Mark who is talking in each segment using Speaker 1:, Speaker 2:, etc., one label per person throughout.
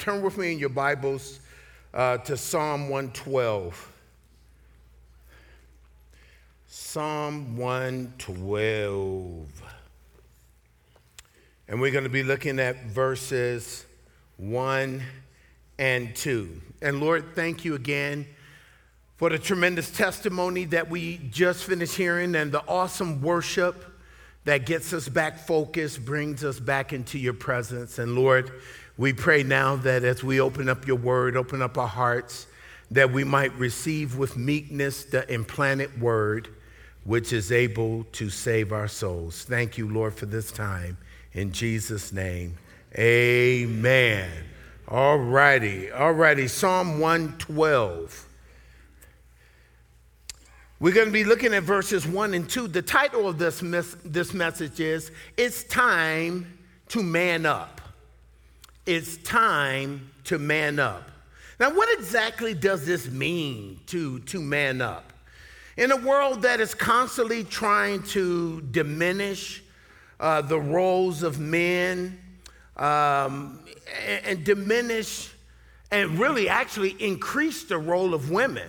Speaker 1: turn with me in your Bibles to Psalm 112. Psalm 112. And we're going to be looking at verses 1 and 2. And Lord, thank you again for the tremendous testimony that we just finished hearing and the awesome worship that gets us back focused, brings us back into your presence. And Lord, we pray now that as we open up your word, open up our hearts, that we might receive with meekness the implanted word, which is able to save our souls. Thank you, Lord, for this time. In Jesus' name, amen. All righty. Psalm 112. We're going to be looking at verses 1 and 2. The title of this message is, It's Time to Man Up. It's time to man up. Now, what exactly does this mean to man up? In a world that is constantly trying to diminish the roles of men and diminish and really actually increase the role of women,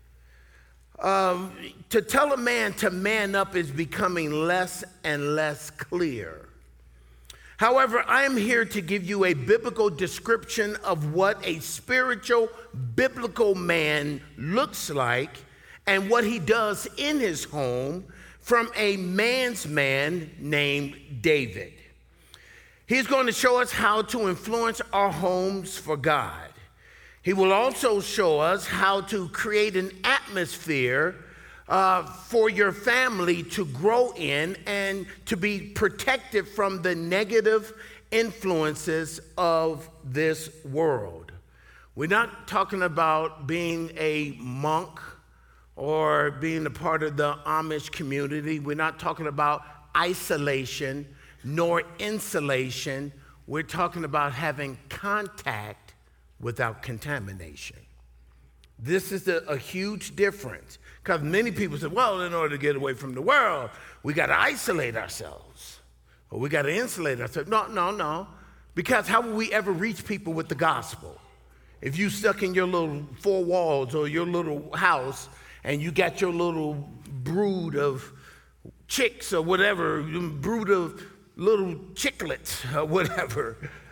Speaker 1: to tell a man to man up is becoming less and less clear. However, I am here to give you a biblical description of what a spiritual, biblical man looks like and what he does in his home from a man's man named David. He's going to show us how to influence our homes for God. He will also show us how to create an atmosphere for your family to grow in and to be protected from the negative influences of this world. We're not talking about being a monk or being a part of the Amish community. We're not talking about isolation nor insulation. We're talking about having contact without contamination. This is a huge difference, because many people say, well, in order to get away from the world, we got to isolate ourselves or we got to insulate ourselves. No, because how will we ever reach people with the gospel? If you stuck in your little four walls or your little house and you got your little brood of chicks or whatever, brood of little chicklets or whatever,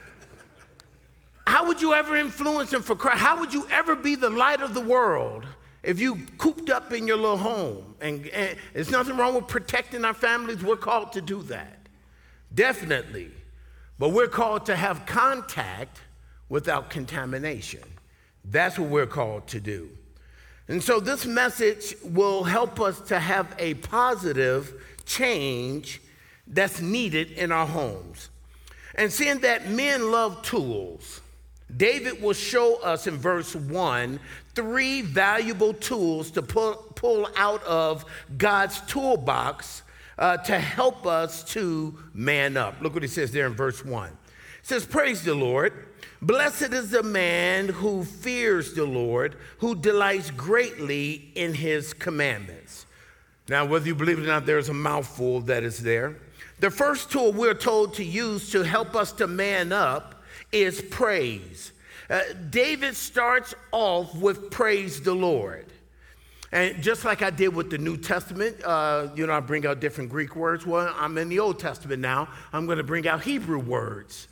Speaker 1: how would you ever influence them for Christ? How would you ever be the light of the world if you cooped up in your little home? And there's nothing wrong with protecting our families. We're called to do that, definitely. But we're called to have contact without contamination. That's what we're called to do. And so this message will help us to have a positive change that's needed in our homes. And seeing that men love tools, David will show us in verse 1 3 valuable tools to pull out of God's toolbox to help us to man up. Look what he says there in verse 1. It says, praise the Lord. Blessed is the man who fears the Lord, who delights greatly in his commandments. Now, whether you believe it or not, there's a mouthful that is there. The first tool we're told to use to help us to man up is praise. David starts off with praise the Lord. And just like I did with the New Testament, I bring out different Greek words. Well, I'm in the Old Testament now. I'm going to bring out Hebrew words.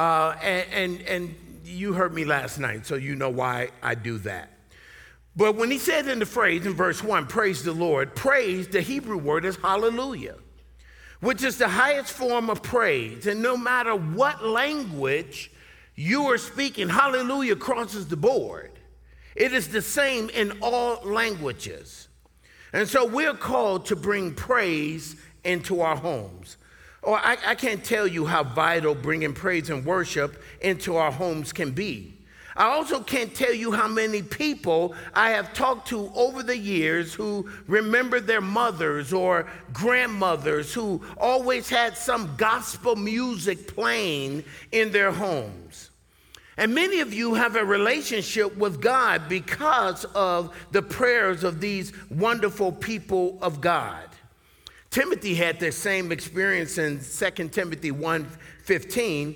Speaker 1: And you heard me last night, so you know why I do that. But when he said in the phrase in verse 1, praise the Lord, praise, the Hebrew word is hallelujah, which is the highest form of praise. And no matter what language you are speaking, hallelujah crosses the board. It is the same in all languages. And so we're called to bring praise into our homes. Or I can't tell you how vital bringing praise and worship into our homes can be. I also can't tell you how many people I have talked to over the years who remember their mothers or grandmothers who always had some gospel music playing in their homes. And many of you have a relationship with God because of the prayers of these wonderful people of God. Timothy had the same experience in 2 Timothy 1:15.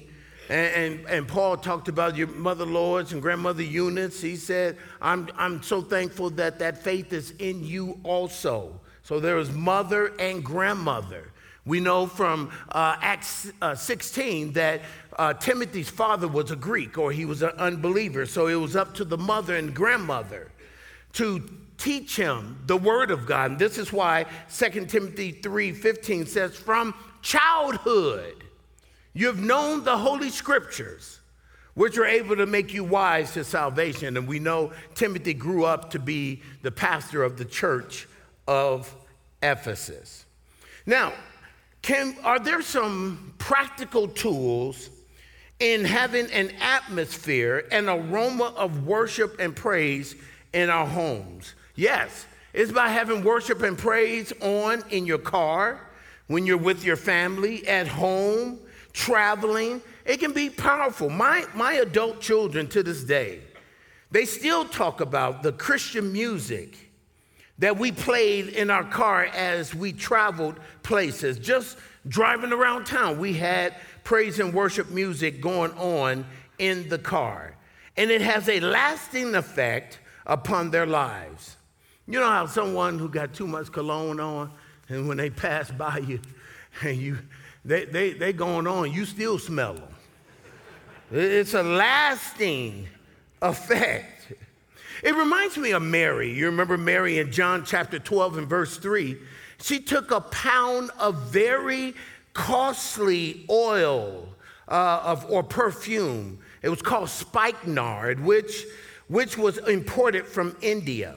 Speaker 1: And Paul talked about your mother Lourdes and grandmother Eunice. He said, I'm so thankful that that faith is in you also. So there is mother and grandmother. We know from Acts 16 that Timothy's father was a Greek, or he was an unbeliever. So it was up to the mother and grandmother to teach him the word of God. And this is why 2 Timothy 3:15 says, from childhood, you've known the Holy Scriptures, which are able to make you wise to salvation. And we know Timothy grew up to be the pastor of the church of Ephesus. Now, are there some practical tools in having an atmosphere, an aroma of worship and praise in our homes? Yes, it's by having worship and praise on in your car, when you're with your family, at home, traveling. It can be powerful. My adult children to this day, they still talk about the Christian music that we played in our car as we traveled places. Just driving around town, we had praise and worship music going on in the car. And it has a lasting effect upon their lives. You know how someone who got too much cologne on, and when they pass by you, and they going on, you still smell them. It's a lasting effect. It reminds me of Mary. You remember Mary in John chapter 12 and verse 3. She took a pound of very costly oil or perfume. It was called spikenard, which was imported from India.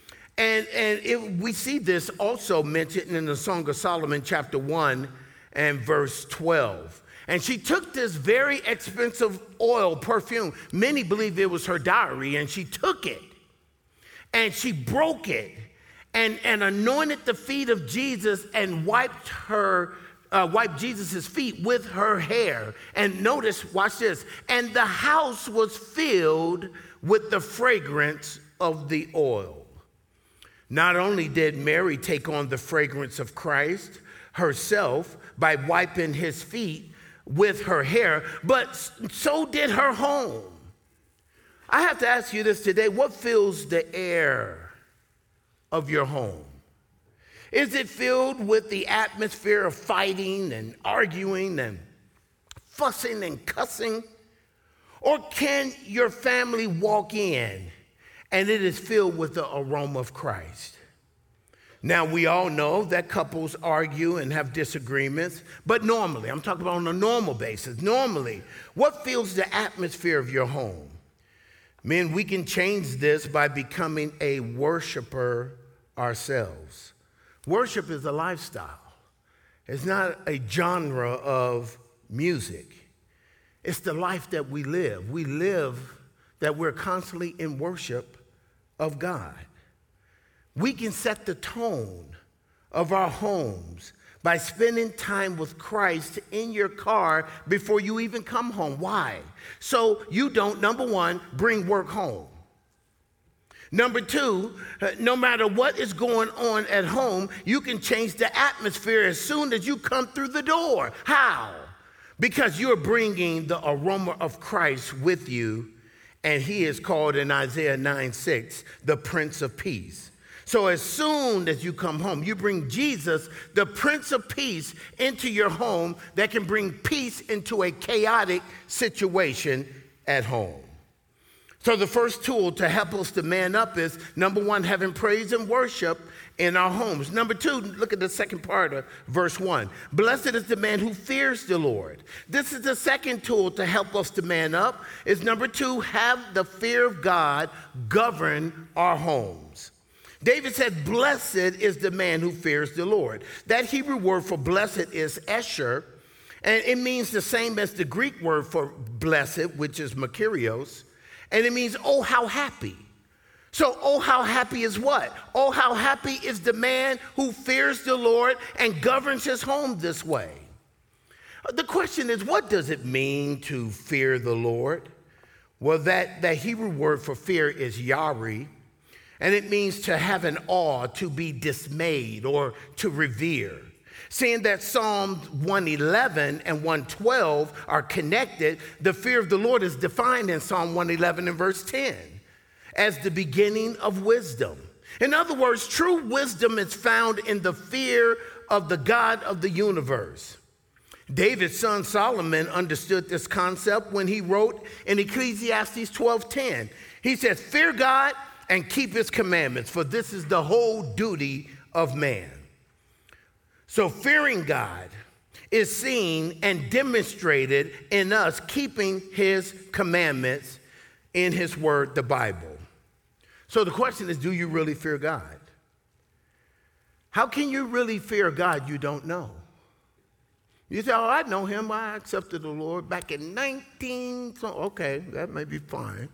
Speaker 1: And we see this also mentioned in the Song of Solomon chapter 1 and verse 12. And she took this very expensive oil perfume. Many believe it was her dowry, and she took it. And she broke it and anointed the feet of Jesus and wiped Jesus' feet with her hair. And notice, watch this, and the house was filled with the fragrance of the oil. Not only did Mary take on the fragrance of Christ herself by wiping his feet with her hair, but so did her home. I have to ask you this today. What fills the air of your home? Is it filled with the atmosphere of fighting and arguing and fussing and cussing? Or can your family walk in and it is filled with the aroma of Christ? Now, we all know that couples argue and have disagreements, but normally, I'm talking about on a normal basis, normally, what fills the atmosphere of your home? Men, we can change this by becoming a worshiper ourselves. Worship is a lifestyle. It's not a genre of music. It's the life that we live. We live that we're constantly in worship of God. We can set the tone of our homes by spending time with Christ in your car before you even come home. Why? So you don't, number one, bring work home. Number two, no matter what is going on at home, you can change the atmosphere as soon as you come through the door. How? Because you're bringing the aroma of Christ with you, and he is called in Isaiah 9:6, the Prince of Peace. So as soon as you come home, you bring Jesus, the Prince of Peace, into your home that can bring peace into a chaotic situation at home. So the first tool to help us to man up is, number one, having praise and worship in our homes. Number two, look at the second part of verse 1. Blessed is the man who fears the Lord. This is the second tool to help us to man up, is number two, have the fear of God govern our homes. David said, blessed is the man who fears the Lord. That Hebrew word for blessed is esher, and it means the same as the Greek word for blessed, which is makarios, and it means, oh, how happy. So, oh, how happy is what? Oh, how happy is the man who fears the Lord and governs his home this way. The question is, what does it mean to fear the Lord? Well, that Hebrew word for fear is yari, and it means to have an awe, to be dismayed, or to revere. Seeing that Psalms 111 and 112 are connected, the fear of the Lord is defined in Psalm 111 and verse 10 as the beginning of wisdom. In other words, true wisdom is found in the fear of the God of the universe. David's son Solomon understood this concept when he wrote in Ecclesiastes 12:10. He says, "Fear God and keep his commandments, for this is the whole duty of man." So fearing God is seen and demonstrated in us keeping his commandments in his word, the Bible. So the question is, do you really fear God? How can you really fear God you don't know? You say, "Oh, I know him. I accepted the Lord back in 19." So, okay, that may be fine.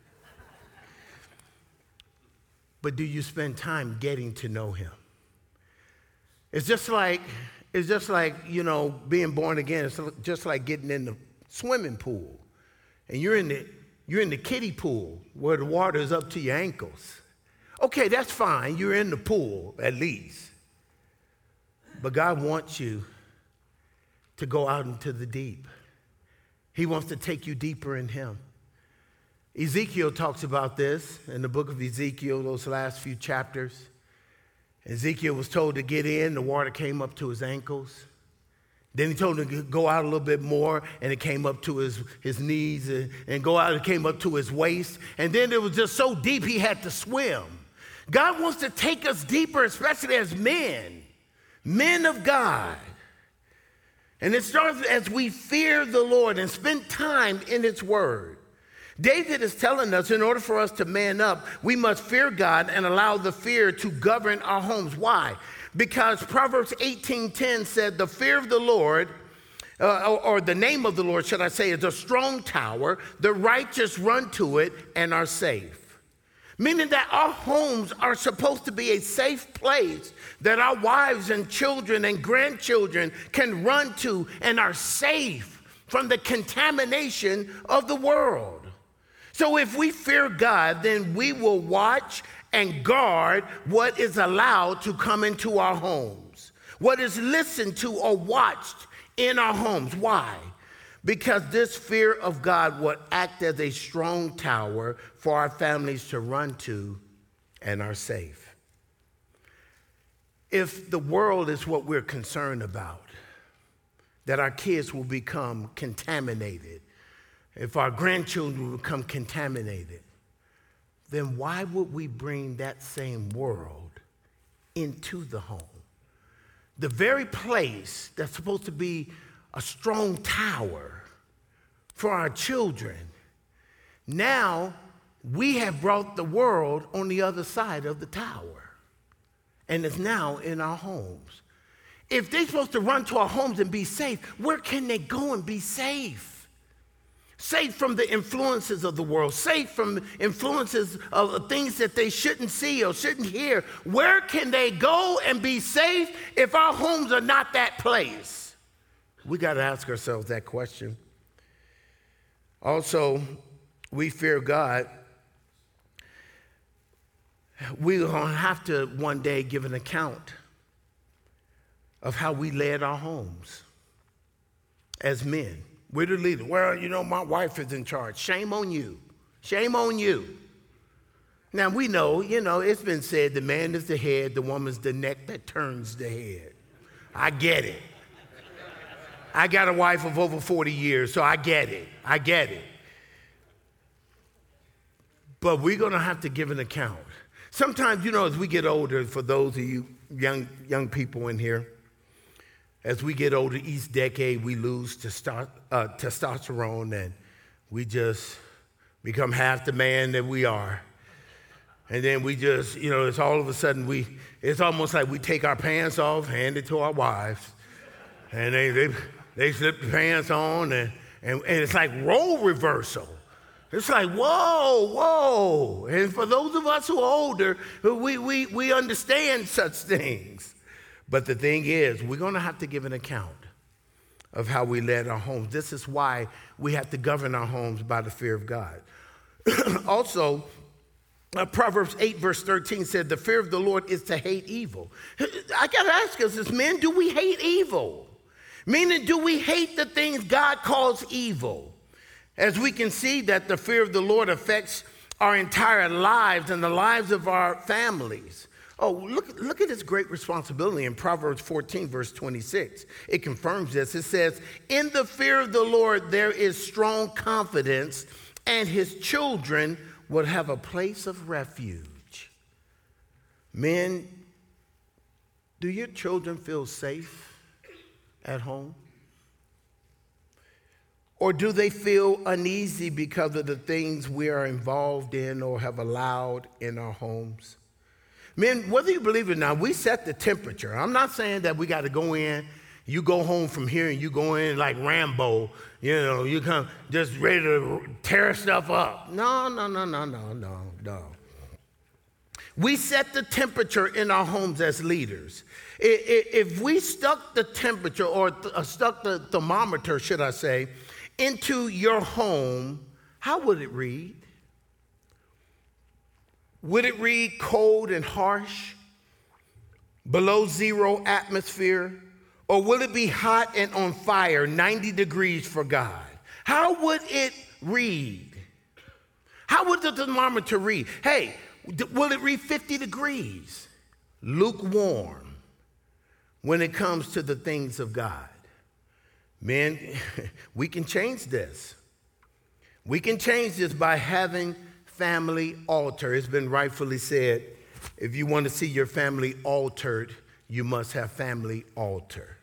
Speaker 1: But do you spend time getting to know him? It's just like, being born again. It's just like getting in the swimming pool. And you're in the kiddie pool where the water is up to your ankles. Okay, that's fine. You're in the pool at least. But God wants you to go out into the deep. He wants to take you deeper in him. Ezekiel talks about this in the book of Ezekiel, those last few chapters. Ezekiel was told to get in, the water came up to his ankles. Then he told him to go out a little bit more, and it came up to his knees, and go out, it came up to his waist. And then it was just so deep he had to swim. God wants to take us deeper, especially as men of God. And it starts as we fear the Lord and spend time in his word. David is telling us in order for us to man up, we must fear God and allow the fear to govern our homes. Why? Because Proverbs 18:10 said the fear of the Lord, or the name of the Lord, should I say, is a strong tower. The righteous run to it and are safe. Meaning that our homes are supposed to be a safe place that our wives and children and grandchildren can run to and are safe from the contamination of the world. So if we fear God, then we will watch and guard what is allowed to come into our homes, what is listened to or watched in our homes. Why? Because this fear of God will act as a strong tower for our families to run to and are safe. If the world is what we're concerned about, that our kids will become contaminated, if our grandchildren will become contaminated, then why would we bring that same world into the home? The very place that's supposed to be a strong tower for our children. Now we have brought the world on the other side of the tower, and it's now in our homes. If they're supposed to run to our homes and be safe, where can they go and be safe? Safe from the influences of the world, safe from influences of things that they shouldn't see or shouldn't hear. Where can they go and be safe if our homes are not that place? We got to ask ourselves that question. Also, we fear God. We're going to have to one day give an account of how we led our homes as men. We're the leader. Well, my wife is in charge. Shame on you. Shame on you. Now, we know, it's been said the man is the head, the woman's the neck that turns the head. I get it. I got a wife of over 40 years, so I get it. I get it. But we're going to have to give an account. Sometimes, as we get older, for those of you young people in here, as we get older, each decade we lose testosterone, and we just become half the man that we are. And then we just, it's all of a sudden it's almost like we take our pants off, hand it to our wives, and they slip the pants on, and it's like role reversal. It's like, whoa. And for those of us who are older, we understand such things. But the thing is, we're going to have to give an account of how we led our homes. This is why we have to govern our homes by the fear of God. Also, Proverbs 8 verse 13 said, the fear of the Lord is to hate evil. I got to ask us as men, do we hate evil? Meaning, do we hate the things God calls evil? As we can see that the fear of the Lord affects our entire lives and the lives of our families. Oh, look at this great responsibility in Proverbs 14, verse 26. It confirms this. It says, in the fear of the Lord, there is strong confidence, and his children will have a place of refuge. Men, do your children feel safe at home? Or do they feel uneasy because of the things we are involved in or have allowed in our homes? Men, whether you believe it or not, we set the temperature. I'm not saying that we got to go in, you go home from here and you go in like Rambo, you come just ready to tear stuff up. No. We set the temperature in our homes as leaders. If we stuck the temperature or stuck the thermometer, should I say, into your home, how would it read? Would it read cold and harsh, below zero atmosphere? Or will it be hot and on fire, 90 degrees for God? How would it read? How would the thermometer read? Hey, will it read 50 degrees? Lukewarm when it comes to the things of God. Men, we can change this. We can change this by having family altar. It's been rightfully said, if you want to see your family altered, you must have family altar.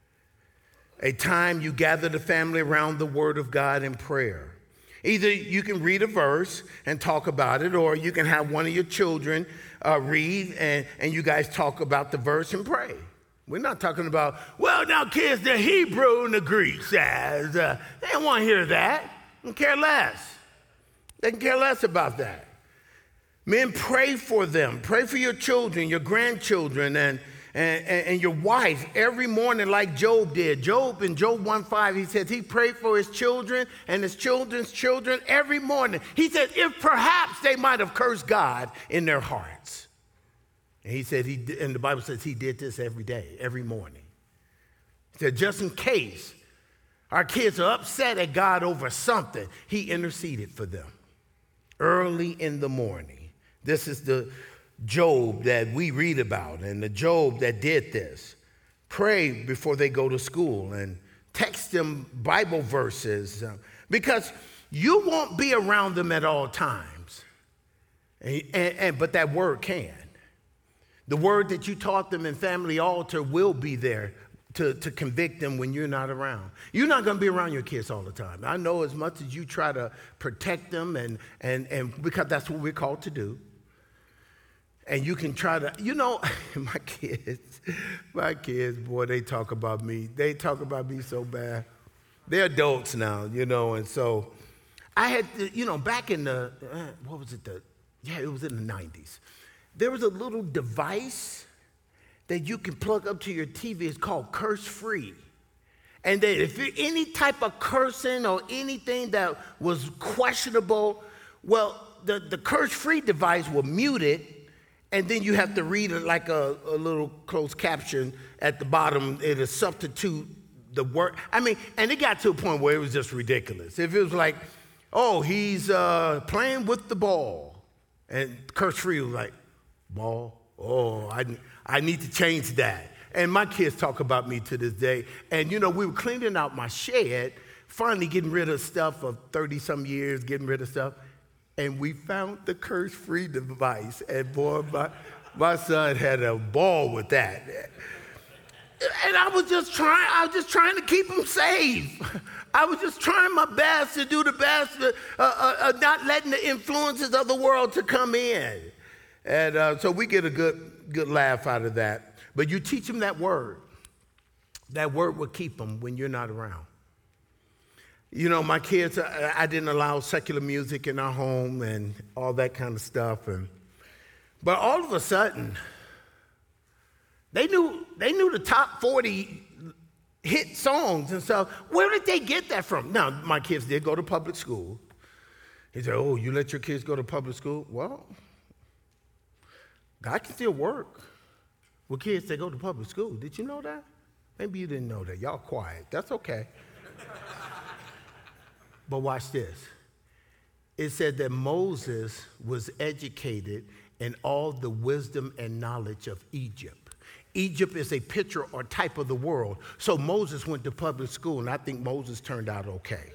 Speaker 1: A time you gather the family around the word of God in prayer. Either you can read a verse and talk about it, or you can have one of your children read and you guys talk about the verse and pray. We're not talking about, well, now kids, the Hebrew and the Greek says. They don't want to hear that. They can care less. They can care less about that. Men, pray for them. Pray for your children, your grandchildren, and your wife every morning like Job did. Job, in Job 1:5, he said he prayed for his children and his children's children every morning. He said if perhaps they might have cursed God in their hearts. And he said, and the Bible says he did this every day, every morning. He said, just in case our kids are upset at God over something, he interceded for them early in the morning. This is the Job that we read about and the Job that did this. Pray before they go to school and text them Bible verses because you won't be around them at all times. But that word can. The word that you taught them in family altar will be there to convict them when you're not around. You're not going to be around your kids all the time. I know as much as you try to protect them and because that's what we're called to do. And you can try to, my kids, boy, they talk about me. They talk about me so bad. They're adults now, and so I had to, back in the, it was in the 90s. There was a little device that you can plug up to your TV. It's called Curse Free. And that if any type of cursing or anything that was questionable, well, the Curse Free device will mute it. And then you have to read it like a little closed caption at the bottom. It'll substitute the word. And it got to a point where it was just ridiculous. If it was like, oh, he's playing with the ball. And Curse Free was like, ball? Oh, I need to change that. And my kids talk about me to this day. And, we were cleaning out my shed, finally getting rid of stuff of 30-some years, getting rid of stuff. And we found the curse-free device. And boy, my son had a ball with that. And I was just trying to keep him safe. I was just trying my best to do the best, not letting the influences of the world to come in. And so we get a good laugh out of that. But you teach them that word. That word will keep them when you're not around. My kids, I didn't allow secular music in our home and all that kind of stuff. But all of a sudden, they knew the top 40 hit songs and stuff. Where did they get that from? Now, my kids did go to public school. He said, oh, you let your kids go to public school? Well, God can still work with kids that go to public school. Did you know that? Maybe you didn't know that. Y'all quiet. That's okay. But watch this. It said that Moses was educated in all the wisdom and knowledge of Egypt. Egypt is a picture or type of the world. So Moses went to public school, and I think Moses turned out okay.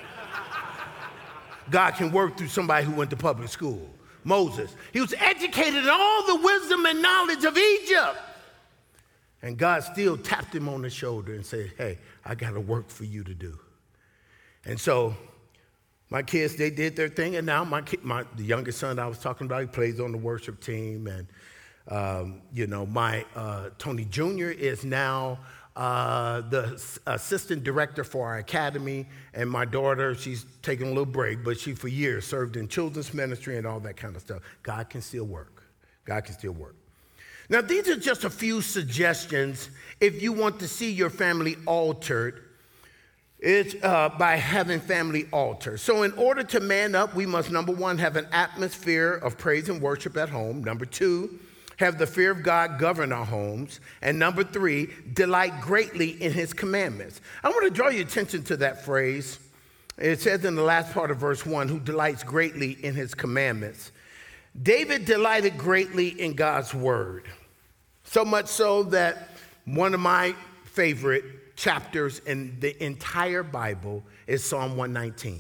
Speaker 1: God can work through somebody who went to public school. Moses, he was educated in all the wisdom and knowledge of Egypt. And God still tapped him on the shoulder and said, hey, I got a work for you to do. And so my kids, they did their thing, and now the youngest son I was talking about, he plays on the worship team, and my Tony Jr. is now the assistant director for our academy, and my daughter, she's taking a little break, but she for years served in children's ministry and all that kind of stuff. God can still work. God can still work. Now, these are just a few suggestions if you want to see your family altered. It's by having family altars. So in order to man up, we must, number one, have an atmosphere of praise and worship at home. Number two, have the fear of God govern our homes. And number three, delight greatly in his commandments. I want to draw your attention to that phrase. It says in the last part of verse 1, who delights greatly in his commandments. David delighted greatly in God's word. So much so that one of my favorite chapters in the entire Bible is Psalm 119.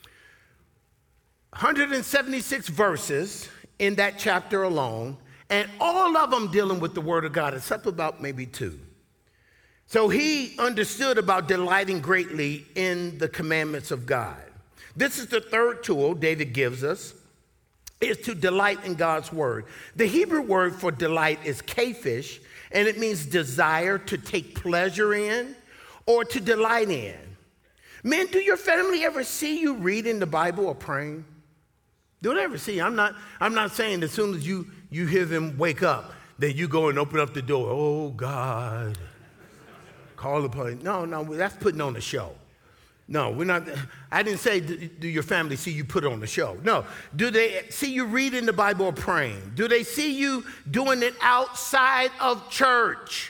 Speaker 1: 176 verses in that chapter alone, and all of them dealing with the word of God, except about maybe two. So he understood about delighting greatly in the commandments of God. This is the third tool David gives us, is to delight in God's word. The Hebrew word for delight is kaphish, and it means desire, to take pleasure in, or to delight in. Men, do your family ever see you reading the Bible or praying? Do they ever see you? I'm not saying as soon as you hear them wake up, that you go and open up the door. Oh, God. Call upon. No, that's putting on a show. No, we're not. I didn't say, do your family see you put on the show? No. Do they see you reading the Bible or praying? Do they see you doing it outside of church?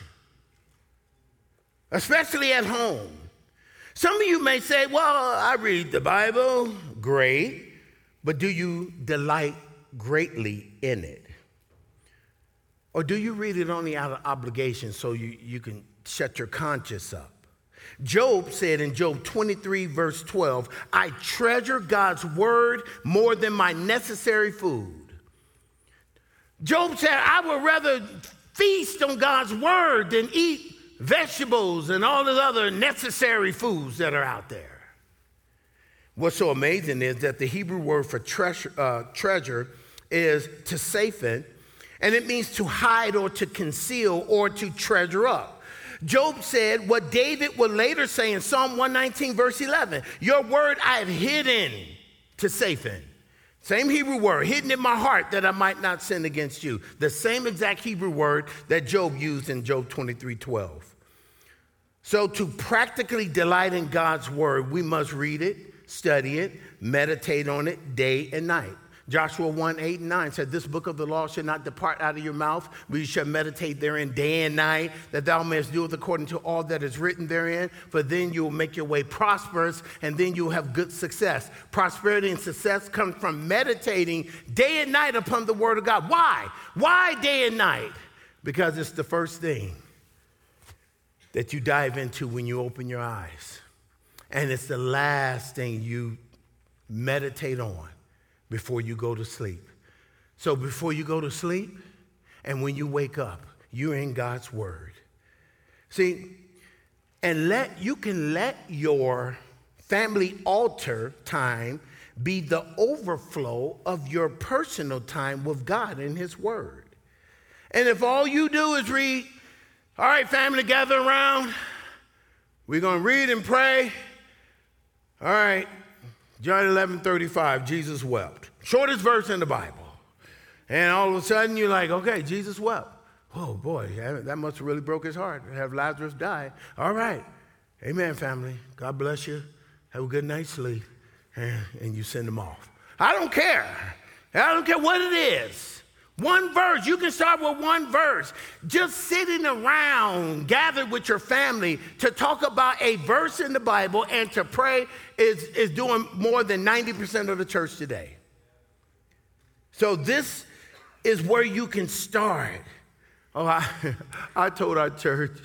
Speaker 1: Especially at home. Some of you may say, well, I read the Bible. Great. But do you delight greatly in it? Or do you read it only out of obligation so you can shut your conscience up? Job said in Job 23, verse 12, I treasure God's word more than my necessary food. Job said, I would rather feast on God's word than eat vegetables and all the other necessary foods that are out there. What's so amazing is that the Hebrew word for treasure is tesaphin, and it means to hide or to conceal or to treasure up. Job said what David would later say in Psalm 119, verse 11, your word I have hidden, tesaphin. Same Hebrew word, hidden in my heart that I might not sin against you. The same exact Hebrew word that Job used in Job 23:12. So to practically delight in God's word, we must read it, study it, meditate on it day and night. Joshua 1:8-9 said, this book of the law shall not depart out of your mouth, but you shall meditate therein day and night, that thou mayest do it according to all that is written therein, for then you will make your way prosperous, and then you will have good success. Prosperity and success come from meditating day and night upon the word of God. Why? Why day and night? Because it's the first thing that you dive into when you open your eyes. And it's the last thing you meditate on before you go to sleep. So before you go to sleep and when you wake up, you're in God's word. See, and you can let your family altar time be the overflow of your personal time with God and his word. And if all you do is read, all right, family, gather around. We're going to read and pray. All right, John 11:35, Jesus wept. Shortest verse in the Bible. And all of a sudden you're like, okay, Jesus wept. Oh boy, that must have really broke his heart to have Lazarus die. All right, amen, family. God bless you. Have a good night's sleep. And you send them off. I don't care. I don't care what it is. One verse. You can start with one verse. Just sitting around, gathered with your family to talk about a verse in the Bible and to pray is doing more than 90% of the church today. So this is where you can start. Oh, I told our church,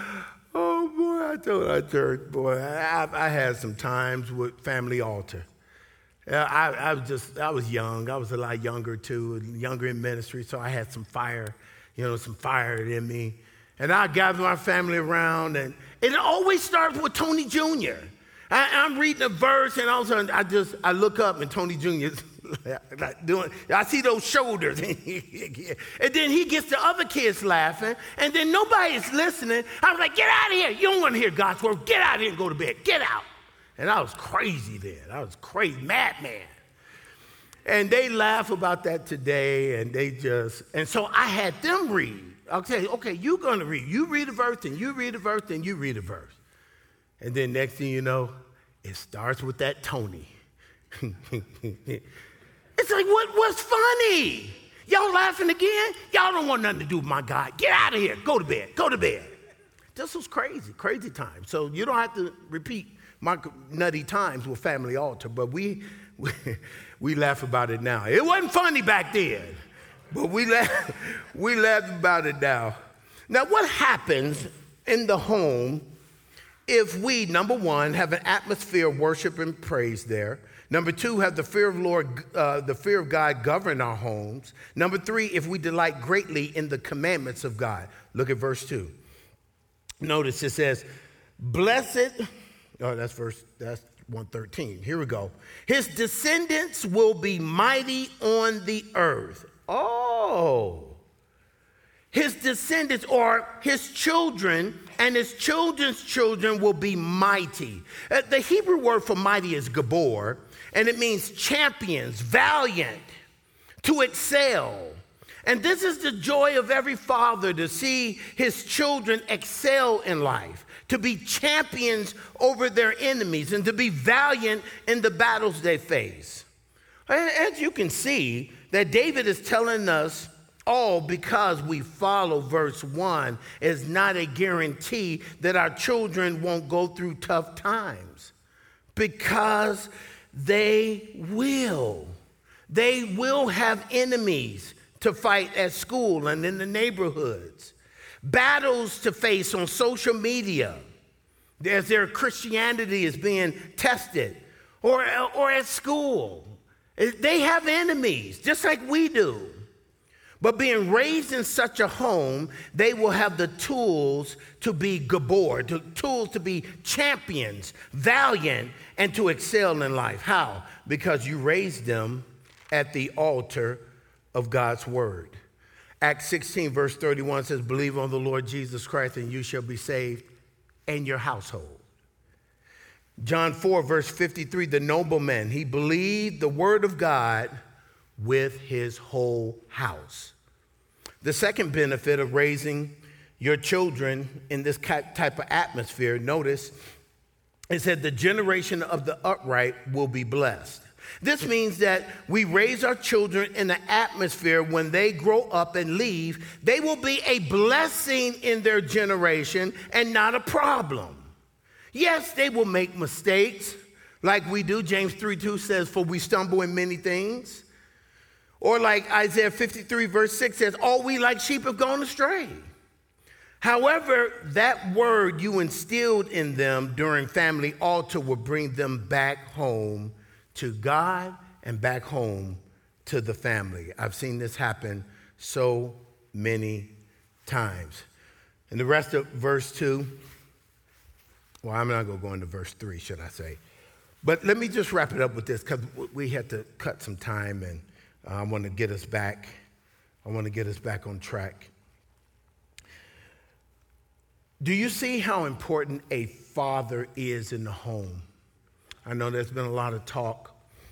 Speaker 1: I had some times with family altar. I was young. I was a lot younger too, younger in ministry, so I had some fire in me. And I gathered my family around, and it always starts with Tony Jr. I'm reading a verse, and all of a sudden I look up, and Tony Jr. is like doing. I see those shoulders, and then he gets the other kids laughing, and then nobody's listening. I was like, "Get out of here! You don't want to hear God's word. Get out of here and go to bed. Get out!" And I was crazy then. I was crazy, madman. And they laugh about that today, and so I had them read. I'll say, okay, you're going to read. You read a verse, and you read a verse, and you read a verse. And then next thing you know, it starts with that Tony. It's like, what's funny? Y'all laughing again? Y'all don't want nothing to do with my God. Get out of here. Go to bed. Go to bed. This was crazy time. So you don't have to repeat my nutty times with family altar, but we laugh about it now. It wasn't funny back then, but we laugh about it now. Now, what happens in the home if we, number one, have an atmosphere of worship and praise there? Number two, have the fear of God govern our homes. Number three, if we delight greatly in the commandments of God. Look at verse 2. Notice it says, blessed. Oh, that's 113. Here we go. His descendants will be mighty on the earth. Oh. His descendants, or his children and his children's children, will be mighty. The Hebrew word for mighty is gabor, and it means champions, valiant, to excel. And this is the joy of every father, to see his children excel in life, to be champions over their enemies, and to be valiant in the battles they face. As you can see, that David is telling us all because we follow verse 1 is not a guarantee that our children won't go through tough times, because they will. They will have enemies to fight at school and in the neighborhoods, battles to face on social media as their Christianity is being tested, or at school. They have enemies, just like we do. But being raised in such a home, they will have the tools to be gabor, the tools to be champions, valiant, and to excel in life. How? Because you raised them at the altar of God's word. Acts 16, verse 31 says, believe on the Lord Jesus Christ, and you shall be saved, and your household. John 4, verse 53, the nobleman, he believed the word of God with his whole house. The second benefit of raising your children in this type of atmosphere, notice, it said the generation of the upright will be blessed. This means that we raise our children in an atmosphere when they grow up and leave, they will be a blessing in their generation and not a problem. Yes, they will make mistakes like we do. James 3:2 says, for we stumble in many things. Or like Isaiah 53, verse 6 says, all we like sheep have gone astray. However, that word you instilled in them during family altar will bring them back home to God and back home to the family. I've seen this happen so many times. And the rest of verse 2, well, I'm not going to go into verse 3, should I say. But let me just wrap it up with this, because we had to cut some time, and I want to get us back. I want to get us back on track. Do you see how important a father is in the home? I know there's been a lot of talk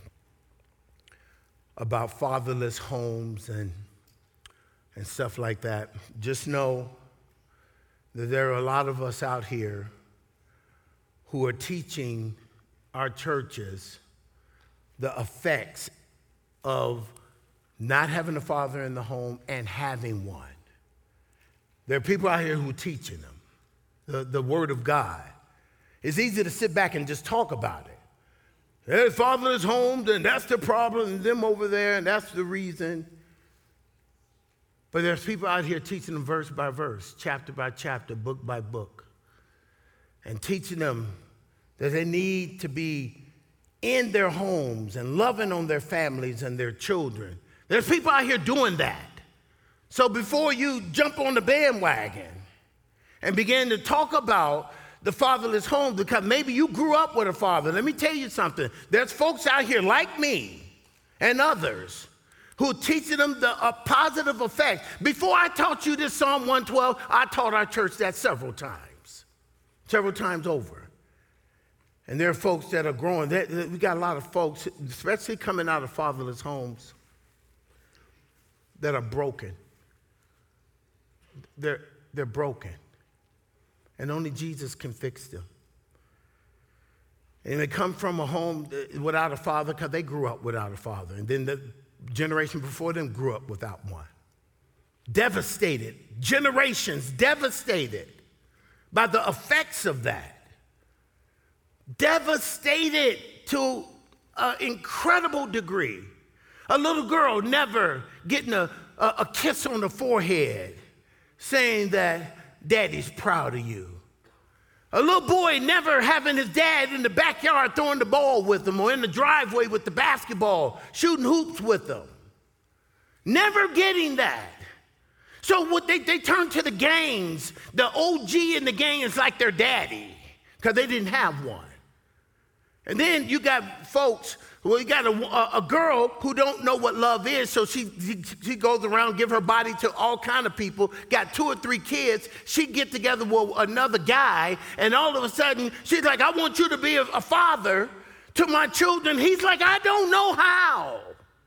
Speaker 1: about fatherless homes and stuff like that. Just know that there are a lot of us out here who are teaching our churches the effects of not having a father in the home and having one. There are people out here who are teaching them the word of God. It's easy to sit back and just talk about it. Their fatherless homes, and that's the problem, and them over there, and that's the reason. But there's people out here teaching them verse by verse, chapter by chapter, book by book, and teaching them that they need to be in their homes and loving on their families and their children. There's people out here doing that. So before you jump on the bandwagon and begin to talk about the fatherless home, because maybe you grew up with a father. Let me tell you something. There's folks out here like me and others who are teaching them a positive effect. Before I taught you this Psalm 112, I taught our church that several times over. And there are folks that are growing. We got a lot of folks, especially coming out of fatherless homes, that are broken. They're broken. And only Jesus can fix them. And they come from a home without a father because they grew up without a father. And then the generation before them grew up without one. Devastated. Generations devastated by the effects of that. Devastated to an incredible degree. A little girl never getting a kiss on the forehead saying that Daddy's proud of you. A little boy never having his dad in the backyard throwing the ball with him or in the driveway with the basketball, shooting hoops with them. Never getting that. So what they turn to the gangs. The OG in the gang is like their daddy because they didn't have one. And then you got folks, you got a girl who don't know what love is, so she goes around, give her body to all kind of people, got 2 or 3 kids. She get together with another guy, and all of a sudden, she's like, I want you to be a father to my children. He's like, I don't know how.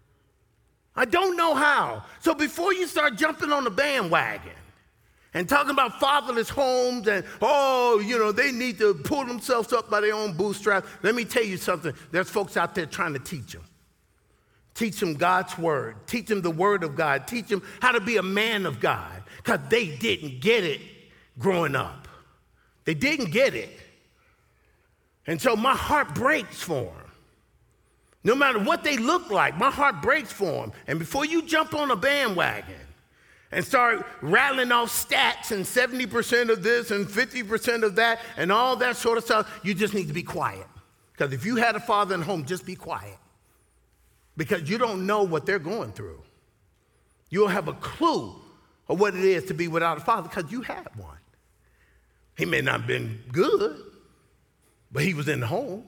Speaker 1: I don't know how. So before you start jumping on the bandwagon and talking about fatherless homes and, they need to pull themselves up by their own bootstraps. Let me tell you something. There's folks out there trying to teach them. Teach them God's word. Teach them the word of God. Teach them how to be a man of God because they didn't get it growing up. They didn't get it. And so my heart breaks for them. No matter what they look like, my heart breaks for them. And before you jump on a bandwagon and start rattling off stats and 70% of this and 50% of that and all that sort of stuff, you just need to be quiet. Because if you had a father in home, just be quiet. Because you don't know what they're going through. You don't have a clue of what it is to be without a father because you had one. He may not have been good, but he was in the home.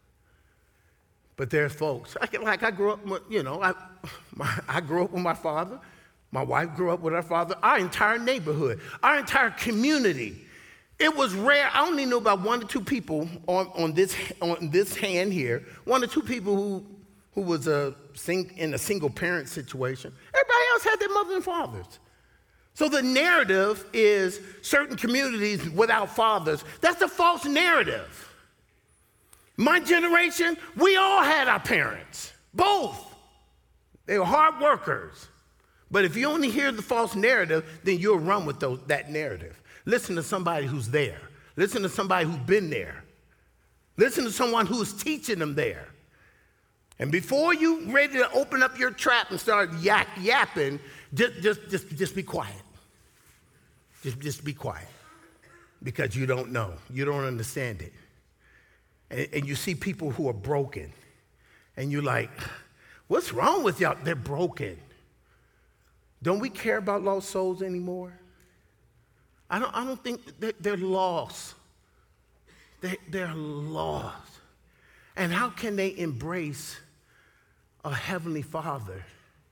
Speaker 1: But there's folks, I grew up with, I grew up with my father. My wife grew up with her father. Our entire neighborhood, our entire community. It was rare. I only knew about 1 or 2 people on this hand here. 1 or 2 people who was in a single parent situation. Everybody else had their mothers and fathers. So the narrative is certain communities without fathers. That's a false narrative. My generation, we all had our parents, both. They were hard workers. But if you only hear the false narrative, then you'll run with that narrative. Listen to somebody who's there. Listen to somebody who's been there. Listen to someone who's teaching them there. And before you ready to open up your trap and start yapping, just be quiet. Just be quiet. Because you don't know. You don't understand it. And you see people who are broken. And you're like, what's wrong with y'all? They're broken. Don't we care about lost souls anymore? I don't think they're lost. They're lost. And how can they embrace a heavenly father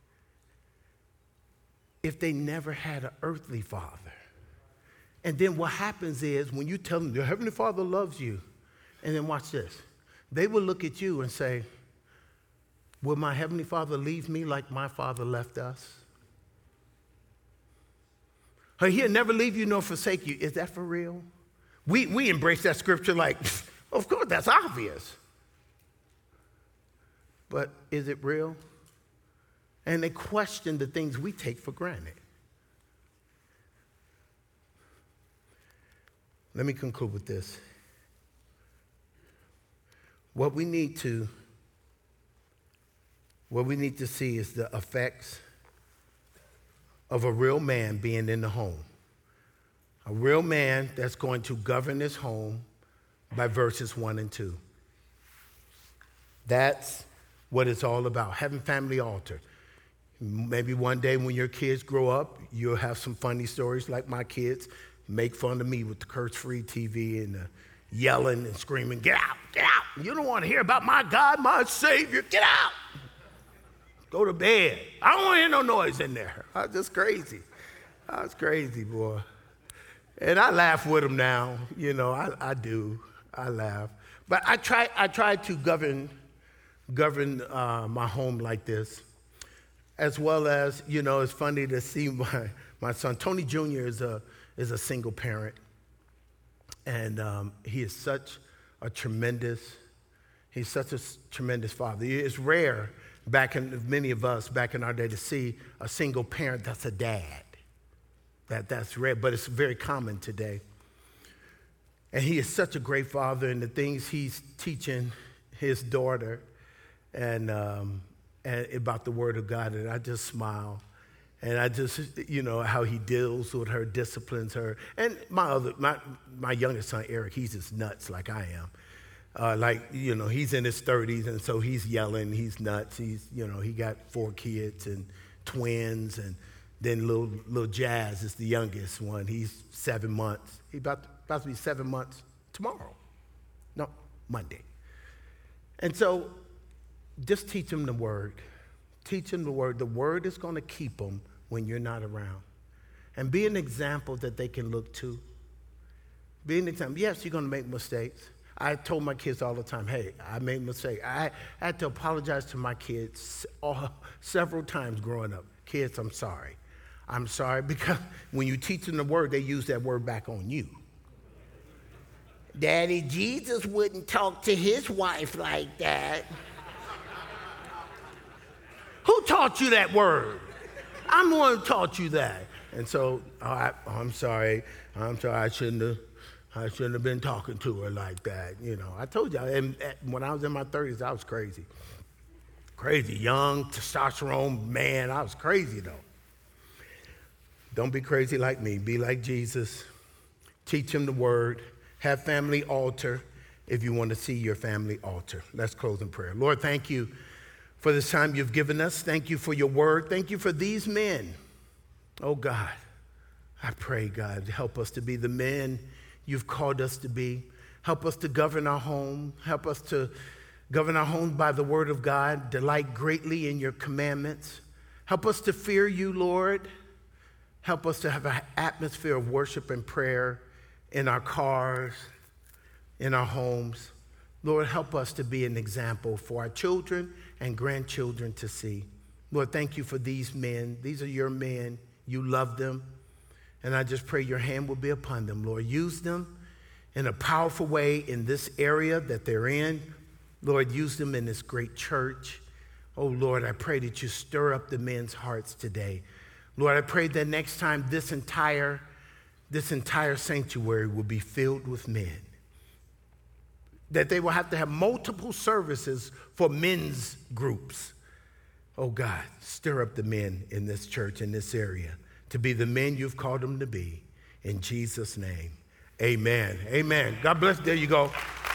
Speaker 1: if they never had an earthly father? And then what happens is when you tell them your heavenly father loves you, and then watch this. They will look at you and say, will my heavenly father leave me like my father left us? He'll never leave you nor forsake you. Is that for real? We embrace that scripture like, of course, that's obvious. But is it real? and they question the things we take for granted. Let me conclude with this. What we need to see is the effects of a real man being in the home. A real man that's going to govern his home by verses 1 and 2. That's what it's all about, having family altar. Maybe one day when your kids grow up, you'll have some funny stories like my kids make fun of me with the curse-free TV and the yelling and screaming, get out, get out. You don't want to hear about my God, my Savior, get out. Go to bed. I don't want to hear no noise in there. I was just crazy. I was crazy, boy. And I laugh with them now. You know, I do. I laugh. But I try to govern my home like this, as well as, you know, it's funny to see my son. Tony Jr. is a single parent, and he is such a tremendous father. It's rare many of us back in our day to see a single parent that's a dad. That's rare, but it's very common today. And he is such a great father, and the things he's teaching his daughter and about the Word of God, and I just smile. And I just, you know, how he deals with her, disciplines her. And my youngest son, Eric, he's just nuts like I am. Like, you know, he's in his 30s, and so he's yelling, he's nuts. He's, you know, he got 4 kids and twins, and then little Jazz is the youngest one. He's 7 months. He's about to be 7 months tomorrow. No, Monday. And so just teach him the Word. Teach him the Word. The Word is going to keep them when you're not around. And be an example that they can look to. Be an example. Yes, you're going to make mistakes. I told my kids all the time, hey, I made a mistake. I had to apologize to my kids several times growing up. Kids, I'm sorry. I'm sorry, because when you teach them the Word, they use that word back on you. Daddy, Jesus wouldn't talk to his wife like that. Who taught you that word? I'm the one who taught you that. And so, I'm sorry. I shouldn't have been talking to her like that. You know, I told you, and when I was in my 30s, I was crazy. Crazy, young, testosterone man. I was crazy, though. Don't be crazy like me. Be like Jesus. Teach him the Word. Have family altar if you want to see your family altar. Let's close in prayer. Lord, thank you for this time you've given us. Thank you for your Word. Thank you for these men. Oh, God, I pray, God, help us to be the men you've called us to be. Help us to govern our home. Help us to govern our home by the Word of God. Delight greatly in your commandments. Help us to fear you, Lord. Help us to have an atmosphere of worship and prayer in our cars, in our homes. Lord, help us to be an example for our children and grandchildren to see. Lord, thank you for these men. These are your men. You love them. And I just pray your hand will be upon them, Lord. Use them in a powerful way in this area that they're in. Lord, use them in this great church. Oh, Lord, I pray that you stir up the men's hearts today. Lord, I pray that next time this entire sanctuary will be filled with men. That they will have to have multiple services for men's groups. Oh God, stir up the men in this church, in this area, to be the men you've called them to be. In Jesus' name, amen. Amen. God bless. There you go.